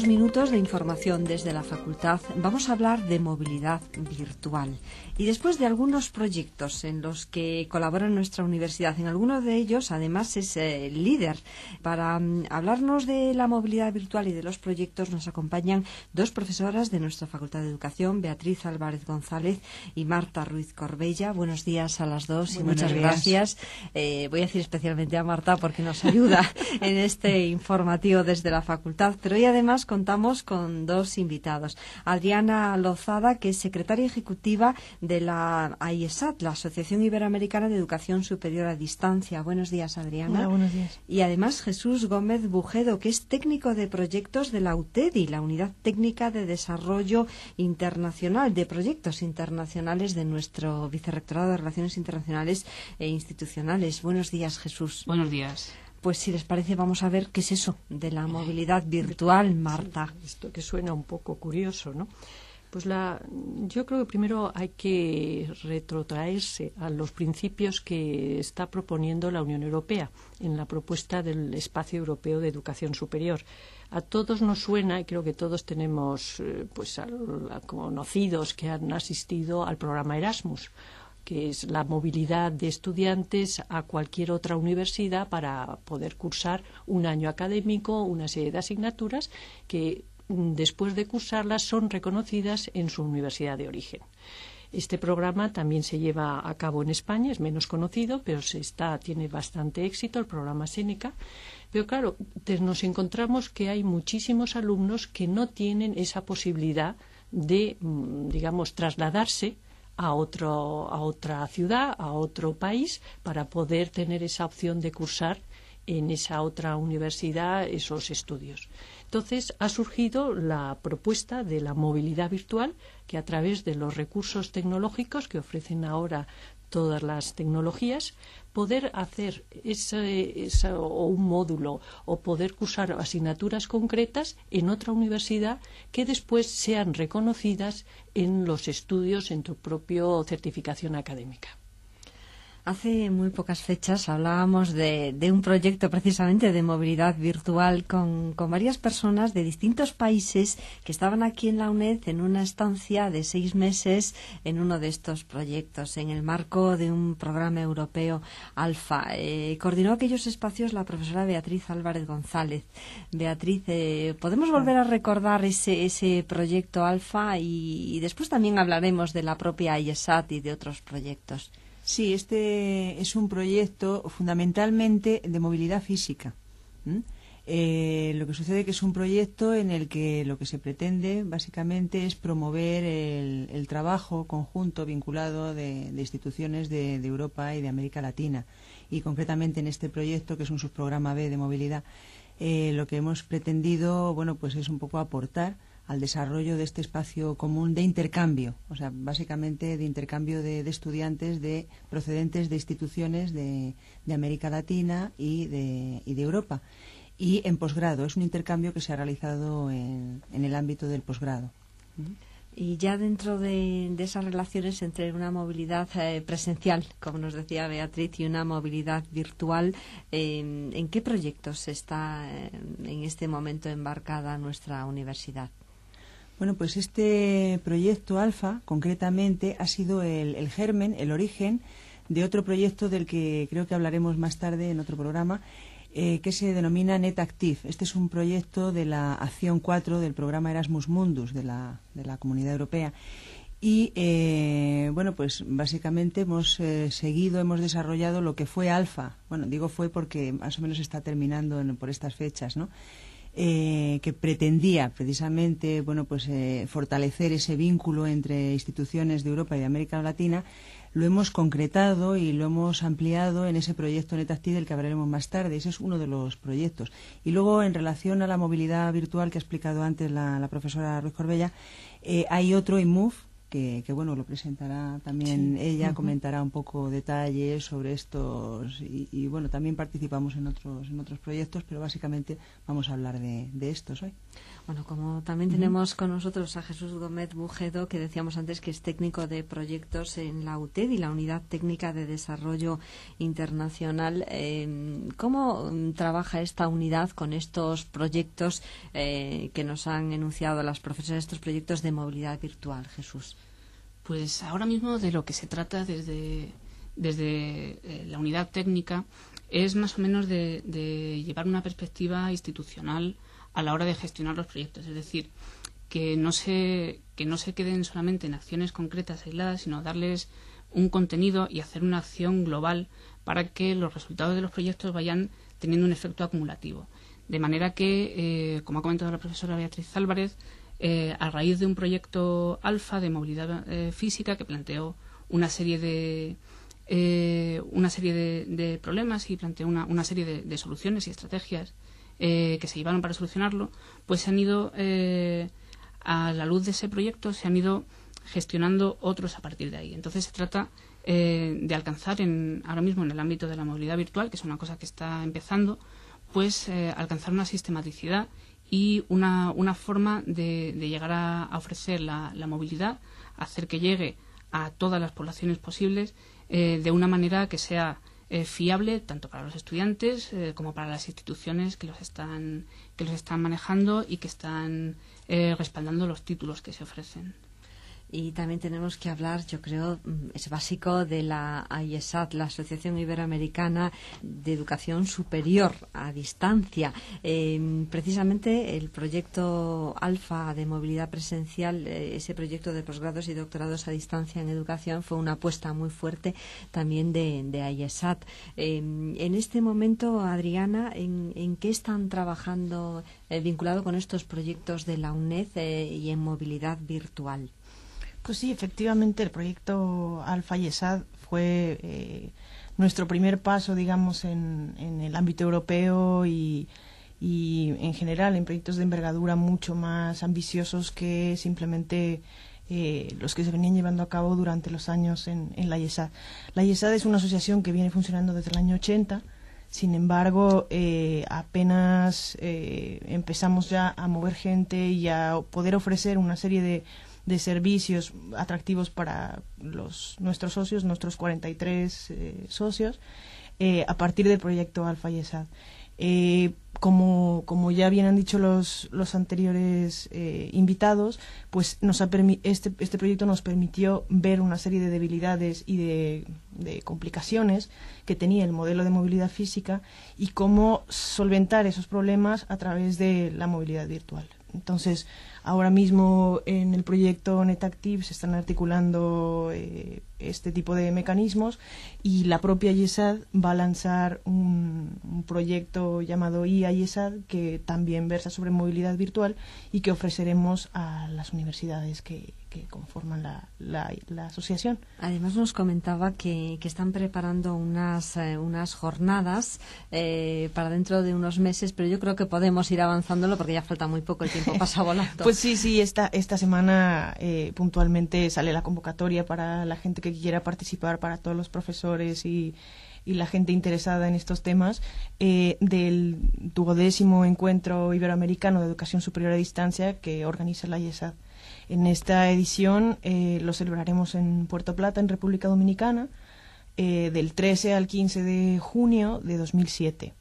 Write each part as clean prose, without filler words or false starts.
minutos de información desde la facultad. Vamos a hablar de movilidad virtual. Y después de algunos proyectos en los que colabora nuestra universidad, en algunos de ellos además es líder. Para hablarnos de la movilidad virtual y de los proyectos nos acompañan dos profesoras de nuestra Facultad de Educación, Beatriz Álvarez González y Marta Ruiz Corbella. Buenos días a las dos y muchas gracias. Voy a decir especialmente a Marta porque nos ayuda en este informativo desde la facultad. Pero hoy además contamos con dos invitados. Adriana Lozada, que es secretaria ejecutiva de la AIESAT, la Asociación Iberoamericana de Educación Superior a Distancia. Buenos días, Adriana. Hola, buenos días. Y además Jesús Gómez Bujedo, que es técnico de proyectos de la UTEDI, la Unidad Técnica de Desarrollo Internacional, de Proyectos Internacionales de nuestro Vicerrectorado de Relaciones Internacionales e Institucionales. Buenos días, Jesús. Buenos días. Pues si les parece vamos a ver qué es eso de la movilidad virtual, Marta. Esto que suena un poco curioso, ¿no? Pues yo creo que primero hay que retrotraerse a los principios que está proponiendo la Unión Europea en la propuesta del Espacio Europeo de Educación Superior. A todos nos suena, y creo que todos tenemos conocidos que han asistido al programa Erasmus, que es la movilidad de estudiantes a cualquier otra universidad para poder cursar un año académico, una serie de asignaturas que después de cursarlas son reconocidas en su universidad de origen. Este programa también se lleva a cabo en España, es menos conocido, pero tiene bastante éxito, el programa Seneca. Pero claro, nos encontramos que hay muchísimos alumnos que no tienen esa posibilidad de, trasladarse a otra ciudad, a otro país, para poder tener esa opción de cursar en esa otra universidad esos estudios. Entonces ha surgido la propuesta de la movilidad virtual, que a través de los recursos tecnológicos que ofrecen ahora todas las tecnologías, poder hacer o un módulo o poder cursar asignaturas concretas en otra universidad que después sean reconocidas en los estudios, en tu propia certificación académica. Hace muy pocas fechas hablábamos de un proyecto precisamente de movilidad virtual con varias personas de distintos países que estaban aquí en la UNED en una estancia de 6 meses en uno de estos proyectos, en el marco de un programa europeo Alfa. Coordinó aquellos espacios la profesora Beatriz Álvarez González. Beatriz, ¿podemos volver a recordar ese proyecto Alfa? Y después también hablaremos de la propia AIESAT y de otros proyectos. Sí, este es un proyecto fundamentalmente de movilidad física. Lo que sucede es que es un proyecto en el que lo que se pretende básicamente es promover el trabajo conjunto vinculado de instituciones de Europa y de América Latina. Y concretamente en este proyecto, que es un subprograma B de movilidad, lo que hemos pretendido, pues es un poco aportar al desarrollo de este espacio común de intercambio, o sea, básicamente de intercambio de estudiantes procedentes de instituciones de América Latina y de Europa. Y en posgrado, es un intercambio que se ha realizado en el ámbito del posgrado. Y ya dentro de esas relaciones entre una movilidad presencial, como nos decía Beatriz, y una movilidad virtual, ¿en qué proyectos está en este momento embarcada nuestra universidad? Bueno, pues este proyecto Alfa, concretamente, ha sido el germen, el origen de otro proyecto del que creo que hablaremos más tarde en otro programa, que se denomina NetActive. Este es un proyecto de la Acción 4 del programa Erasmus Mundus de la Comunidad Europea. Y, pues básicamente hemos desarrollado lo que fue Alfa. Bueno, digo fue porque más o menos está terminando por estas fechas, ¿no? Que pretendía precisamente fortalecer ese vínculo entre instituciones de Europa y de América Latina. Lo hemos concretado y lo hemos ampliado en ese proyecto NetActive del que hablaremos más tarde. Ese es uno de los proyectos. Y luego, en relación a la movilidad virtual que ha explicado antes la profesora Ruiz Corbella, hay otro IMUF, que bueno, lo presentará también ella, comentará un poco detalles sobre estos y bueno, también participamos en otros proyectos, pero básicamente vamos a hablar de estos hoy. Bueno, como también tenemos con nosotros a Jesús Gómez Bujedo, que decíamos antes que es técnico de proyectos en la UTED y la Unidad Técnica de Desarrollo Internacional. ¿Cómo trabaja esta unidad con estos proyectos que nos han enunciado las profesoras, estos proyectos de movilidad virtual, Jesús? Pues ahora mismo de lo que se trata desde la unidad técnica es más o menos de llevar una perspectiva institucional a la hora de gestionar los proyectos, es decir, que no se queden solamente en acciones concretas aisladas, sino darles un contenido y hacer una acción global para que los resultados de los proyectos vayan teniendo un efecto acumulativo. De manera que, como ha comentado la profesora Beatriz Álvarez, a raíz de un proyecto alfa de movilidad física que planteó una serie de problemas y planteó una serie de soluciones y estrategias que se llevaron para solucionarlo, pues se han ido, a la luz de ese proyecto, se han ido gestionando otros a partir de ahí. Entonces se trata de alcanzar ahora mismo en el ámbito de la movilidad virtual, que es una cosa que está empezando, pues alcanzar una sistematicidad y una forma de llegar a ofrecer la movilidad, hacer que llegue a todas las poblaciones posibles de una manera que sea fiable tanto para los estudiantes como para las instituciones que los están manejando y que están respaldando los títulos que se ofrecen. Y también tenemos que hablar, yo creo, es básico, de la AIESAD, la Asociación Iberoamericana de Educación Superior a Distancia. Precisamente el proyecto Alfa de movilidad presencial, ese proyecto de posgrados y doctorados a distancia en educación, fue una apuesta muy fuerte también de AIESAD. En este momento, Adriana, ¿en qué están trabajando vinculado con estos proyectos de la UNED y en movilidad virtual? Pues sí, efectivamente, el proyecto Alfa IESAD fue nuestro primer paso, digamos, en el ámbito europeo y en general en proyectos de envergadura mucho más ambiciosos que simplemente los que se venían llevando a cabo durante los años en la IESAD. La IESAD es una asociación que viene funcionando desde el año 80. Sin embargo, apenas empezamos ya a mover gente y a poder ofrecer una serie de servicios atractivos para nuestros socios, nuestros 43 socios, a partir del proyecto Alfa IESAD. Como ya bien han dicho los anteriores invitados, pues este proyecto nos permitió ver una serie de debilidades y de complicaciones que tenía el modelo de movilidad física y cómo solventar esos problemas a través de la movilidad virtual. Entonces, ahora mismo en el proyecto NetActive se están articulando este tipo de mecanismos y la propia IESAD va a lanzar un proyecto llamado IA-IESAD que también versa sobre movilidad virtual y que ofreceremos a las universidades que conforman la asociación. Además nos comentaba que están preparando unas jornadas para dentro de unos meses, pero yo creo que podemos ir avanzándolo porque ya falta muy poco, el tiempo pasa volando. Pues sí, esta semana puntualmente sale la convocatoria para la gente que quiera participar, para todos los profesores y la gente interesada en estos temas, del 12º Encuentro Iberoamericano de Educación Superior a Distancia que organiza la IESAD. En esta edición lo celebraremos en Puerto Plata, en República Dominicana, del 13 al 15 de junio de 2007.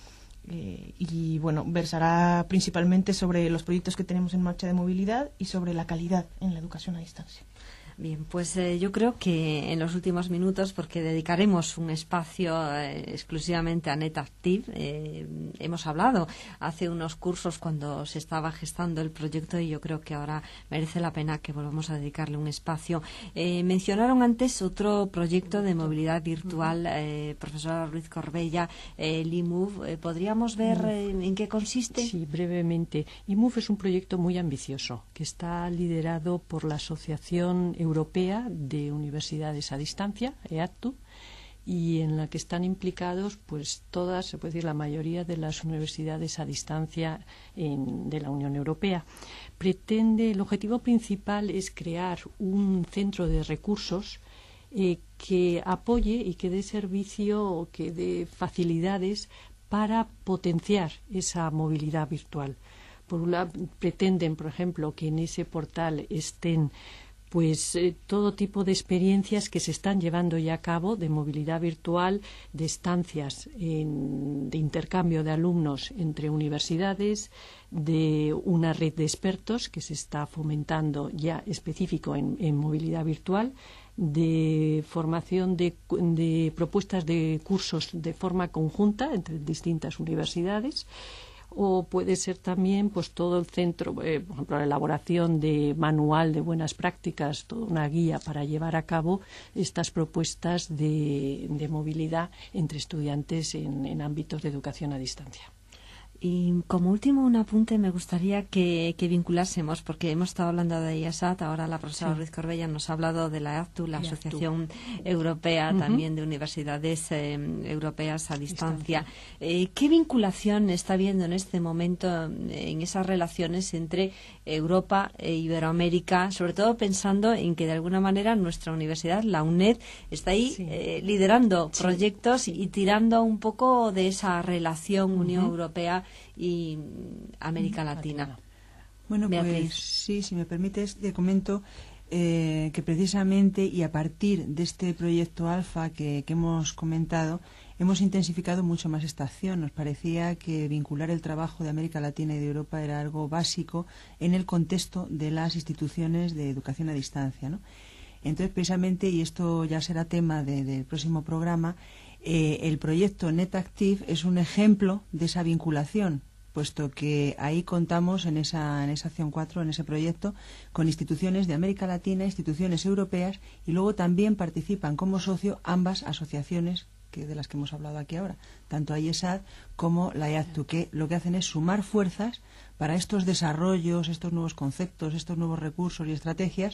Y bueno, versará principalmente sobre los proyectos que tenemos en marcha de movilidad y sobre la calidad en la educación a distancia. Bien, pues yo creo que en los últimos minutos, porque dedicaremos un espacio exclusivamente a NetActive, hemos hablado hace unos cursos cuando se estaba gestando el proyecto y yo creo que ahora merece la pena que volvamos a dedicarle un espacio. Mencionaron antes otro proyecto de movilidad virtual, profesora Ruiz Corbella, el eMove. ¿Podríamos ver en qué consiste? Sí, brevemente. eMove es un proyecto muy ambicioso que está liderado por la Asociación Europea de Universidades a Distancia, EADTU, y en la que están implicados pues todas, se puede decir, la mayoría de las universidades a distancia de la Unión Europea. El objetivo principal es crear un centro de recursos que apoye y que dé servicio o que dé facilidades para potenciar esa movilidad virtual. Por un lado, pretenden, por ejemplo, que en ese portal estén todo tipo de experiencias que se están llevando ya a cabo de movilidad virtual, de estancias de intercambio de alumnos entre universidades, de una red de expertos que se está fomentando ya específico en movilidad virtual, de formación de propuestas de cursos de forma conjunta entre distintas universidades. O puede ser también todo el centro, por ejemplo, la elaboración de manual de buenas prácticas, toda una guía para llevar a cabo estas propuestas de movilidad entre estudiantes en ámbitos de educación a distancia. Y como último, un apunte, me gustaría que vinculásemos, porque hemos estado hablando de IESAT, ahora la profesora Ruiz Corbella nos ha hablado de la EACTU, la Asociación Europea también de Universidades Europeas a Distancia. ¿Qué vinculación está habiendo en este momento en esas relaciones entre Europa e Iberoamérica, sobre todo pensando en que de alguna manera nuestra universidad, la UNED, está ahí liderando proyectos y tirando un poco de esa relación Unión Europea y América Latina? Bueno, Beatriz. Pues sí, si me permites, te comento que precisamente y a partir de este proyecto Alfa que hemos comentado, hemos intensificado mucho más esta acción. Nos parecía que vincular el trabajo de América Latina y de Europa era algo básico en el contexto de las instituciones de educación a distancia, ¿no? Entonces, precisamente, y esto ya será tema del próximo programa, el proyecto NetActive es un ejemplo de esa vinculación, puesto que ahí contamos en esa acción 4, en ese proyecto, con instituciones de América Latina, instituciones europeas, y luego también participan como socio ambas asociaciones de las que hemos hablado aquí ahora, tanto IESAD como la EACTU, que lo que hacen es sumar fuerzas para estos desarrollos, estos nuevos conceptos, estos nuevos recursos y estrategias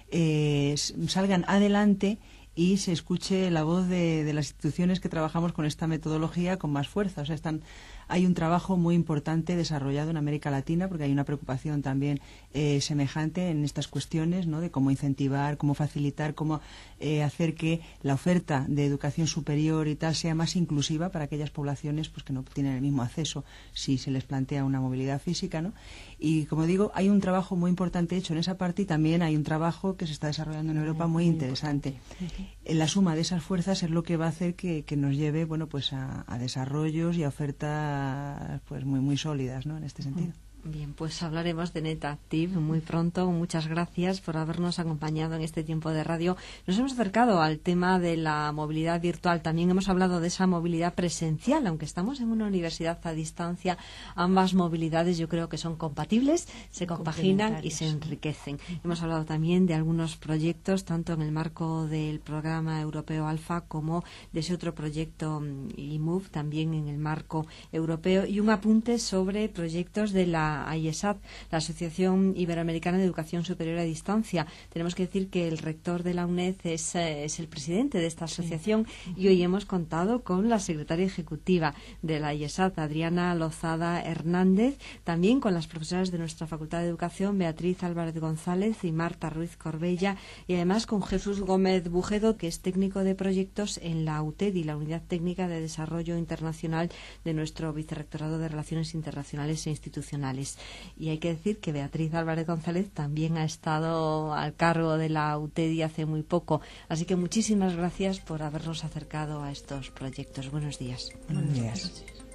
salgan adelante y se escuche la voz de las instituciones que trabajamos con esta metodología con más fuerza. O sea, hay un trabajo muy importante desarrollado en América Latina, porque hay una preocupación también semejante en estas cuestiones, ¿no?, de cómo incentivar, cómo facilitar, cómo hacer que la oferta de educación superior y tal sea más inclusiva para aquellas poblaciones pues que no tienen el mismo acceso si se les plantea una movilidad física, ¿no? Y como digo, hay un trabajo muy importante hecho en esa parte, y también hay un trabajo que se está desarrollando en Europa muy interesante. La suma de esas fuerzas es lo que va a hacer que nos lleve, bueno, pues a desarrollos y a ofertas pues muy sólidas, ¿no?, en este sentido. Bien, pues hablaremos de NetActive muy pronto. Muchas gracias por habernos acompañado en este tiempo de radio. Nos hemos acercado al tema de la movilidad virtual. También hemos hablado de esa movilidad presencial. Aunque estamos en una universidad a distancia, ambas movilidades yo creo que son compatibles, se compaginan y se enriquecen. Hemos hablado también de algunos proyectos, tanto en el marco del programa europeo Alfa como de ese otro proyecto eMove, también en el marco europeo. Y un apunte sobre proyectos de la IESAD, la Asociación Iberoamericana de Educación Superior a Distancia. Tenemos que decir que el rector de la UNED es el presidente de esta asociación, y hoy hemos contado con la secretaria ejecutiva de la IESAD, Adriana Lozada Hernández, también con las profesoras de nuestra Facultad de Educación, Beatriz Álvarez González y Marta Ruiz Corbella, y además con Jesús Gómez Bujedo, que es técnico de proyectos en la UTEDI, la Unidad Técnica de Desarrollo Internacional de nuestro Vicerrectorado de Relaciones Internacionales e Institucionales. Y hay que decir que Beatriz Álvarez González también ha estado al cargo de la UTEDI hace muy poco. Así que muchísimas gracias por habernos acercado a estos proyectos. Buenos días. Buenos días.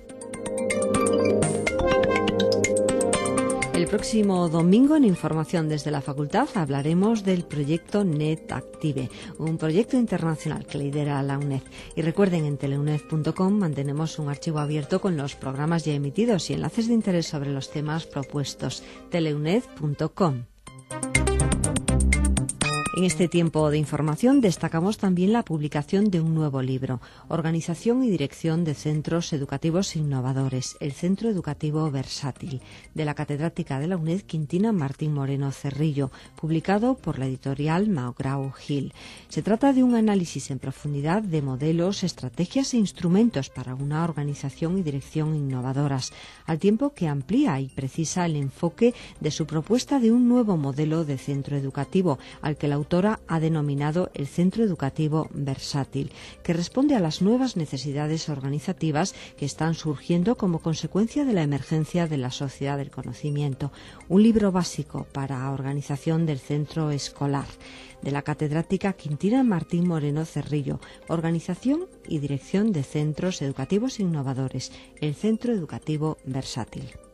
El próximo domingo, en Información desde la Facultad, hablaremos del proyecto NetActive, un proyecto internacional que lidera la UNED. Y recuerden, en teleuned.com mantenemos un archivo abierto con los programas ya emitidos y enlaces de interés sobre los temas propuestos. teleuned.com. En este tiempo de información destacamos también la publicación de un nuevo libro, Organización y Dirección de Centros Educativos Innovadores, el Centro Educativo Versátil, de la catedrática de la UNED Quintina Martín Moreno Cerrillo, publicado por la editorial McGraw-Hill. Se trata de un análisis en profundidad de modelos, estrategias e instrumentos para una organización y dirección innovadoras, al tiempo que amplía y precisa el enfoque de su propuesta de un nuevo modelo de centro educativo, al que la autora ha denominado el Centro Educativo Versátil, que responde a las nuevas necesidades organizativas que están surgiendo como consecuencia de la emergencia de la sociedad del conocimiento. Un libro básico para organización del centro escolar, de la catedrática Quintina Martín Moreno Cerrillo, Organización y Dirección de Centros Educativos Innovadores, el Centro Educativo Versátil.